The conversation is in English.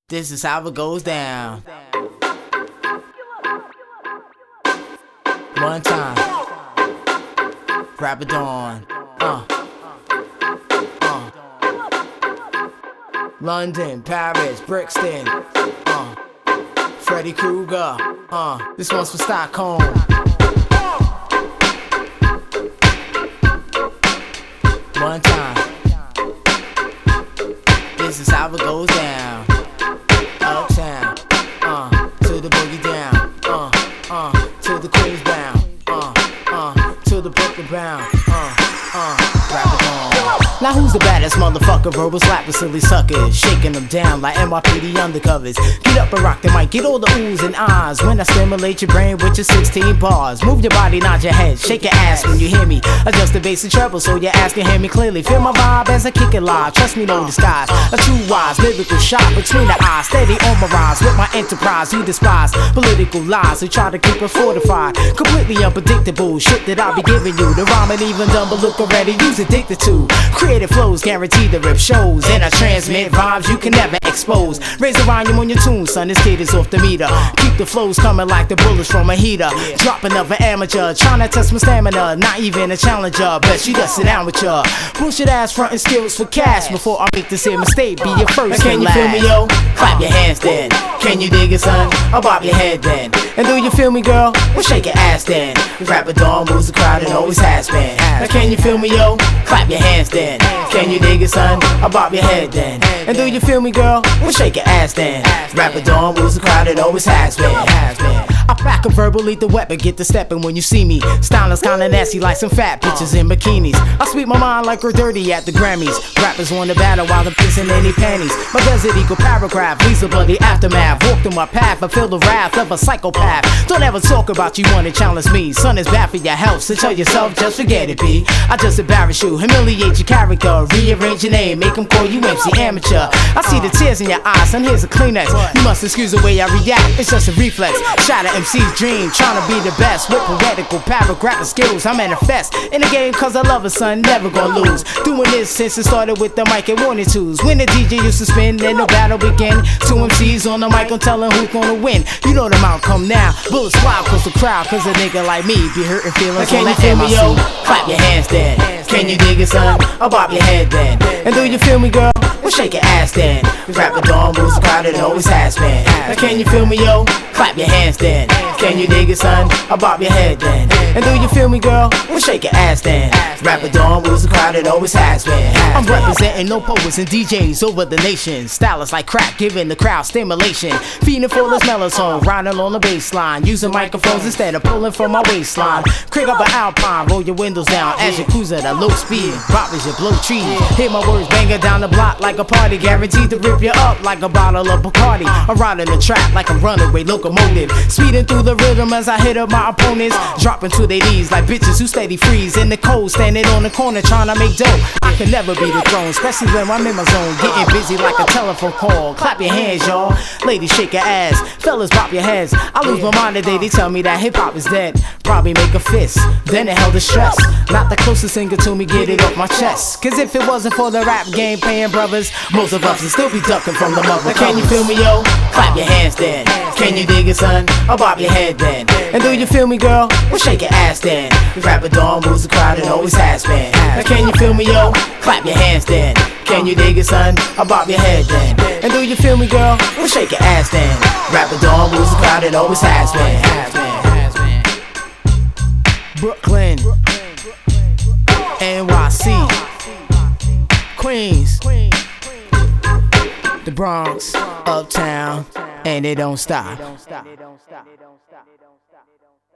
This is how it goes down. One time, Rapper Dawn. London, Paris, Brixton. Freddy Krueger. This one's for Stockholm. One time. This is how it goes down. Uptown, to the boogie down, to the Queens bound, to the Brooklyn bound, Rapper Dawn. Now who's the baddest motherfucker? Verbal slapping silly suckers, shaking them down like NYPD undercovers. Get up and rock the mic, get all the oohs and ahs when I stimulate your brain with your 16 bars. Move your body, nod your head, shake your ass when you hear me. Adjust the bass and treble so your ass can hear me clearly. Feel my vibe as I kick it live, trust me, no disguise. A true wise, lyrical shot between the eyes. Steady on my rise with my enterprise. You despise political lies who try to keep us fortified. Completely unpredictable shit that I'll be giving you. The rhyme ain't even done, but look already, you's addicted to. Creative flows guaranteed to rip shows, and I transmit vibes you can never expose. Raise the volume on your tune, son, this kid is off the meter. Keep the flows coming like the bullets from a heater. Drop another amateur, trying to test my stamina. Not even a challenger, bet you just sit down with ya. Bullshit ass frontin' skills for cash. Before I make this here mistake, be your first and last. Can you feel me, yo? Clap your hands then. Can you dig it, son? I'll bob your head then. And do you feel me, girl? Well, shake your ass then. Rapper Dawn moves the crowd and always has been. Now can you feel me, yo? Clap your hands then. Can you dig it, son? I'll bob your head then. And do you feel me, girl? Well, shake your ass then. Rapper Dawn moves the crowd and always has been. I pack a verbal lethal weapon, get to stepping when you see me. Stylish kinda nasty like some fat bitches in bikinis. I sweep my mind like we're dirty at the Grammys. Rappers won the battle while they're pissing any panties. My desert eagle paragraph leaves a bloody aftermath. Walk through my path, I feel the wrath of a psychopath. Don't ever talk about you wanna challenge me. Son, is bad for your health, so tell yourself just forget it, B. I just embarrass you, humiliate your character, rearrange your name, make them call you MC Amateur. I see the tears in your eyes, son, here's a Kleenex. You must excuse the way I react, it's just a reflex. Shatter MC's dream, trying to be the best. With poetical paragraph skills, I manifest in the game cause I love it, son, never gonna lose. Doing this since it started with the mic and 1 and 2s. When the DJ used to spin, then the battle began. 2 MCs on the mic, I'm telling who's gonna win. You know the outcome now, bullets fly cause the crowd, cause a nigga like me be hurting feelings. Can you feel me, yo? Clap your hands then. Can you dig it, son? I'll bob your head then. And do you feel me, girl? Well, shake your ass then. Rapper Dawn moves the crowd and always has been. Now can you feel me, yo? Clap your hands then. Can you dig it, son? I'll bob your head then. And do you feel me, girl? Well, shake your ass then. Rapper Dawn moves the crowd and always has been. I'm representing no poets and DJs over the nation. Stylists like crack, giving the crowd stimulation. Feeding full of melatonin, riding on the bass line. Using microphones instead of pulling from my waistline. Crank up an Alpine, roll your windows down as you cruise at a low speed. Rock as you blow trees. Hear my words banging down the block like a party. Guaranteed to rip you up like a bottle of Bacardi. I'm riding the track like a runaway locomotive. Speeding through the rhythm as I hit up my opponents. Dropping to their knees like bitches who steady freeze. In the cold, standing on the corner trying to make dough. I can never be the throne, especially when I'm in my zone. Getting busy like a telephone call. Clap your hands, y'all. Ladies, shake your ass. Fellas, pop your heads. I lose my mind today, they tell me that hip-hop is dead. Probably make a fist, then it held the stress. Not the closest singer to me, get it off my chest. Cause if it wasn't for the rap game paying brothers, most of us would still be ducking from the mother. Can you feel me, yo? Clap your hands then. Can you dig it, son? I'll bob your head then. And do you feel me, girl? Well, shake your ass then. Rapper Dawn moves the crowd and always has been. Now can you feel me, yo? Clap your hands then. Can you dig it, son? I'll bob your head then. And do you feel me, girl? Well, shake your ass then. Rapper Dawn moves the crowd and always has been. Brooklyn, NYC, Queens, the Bronx, Uptown, and it don't stop.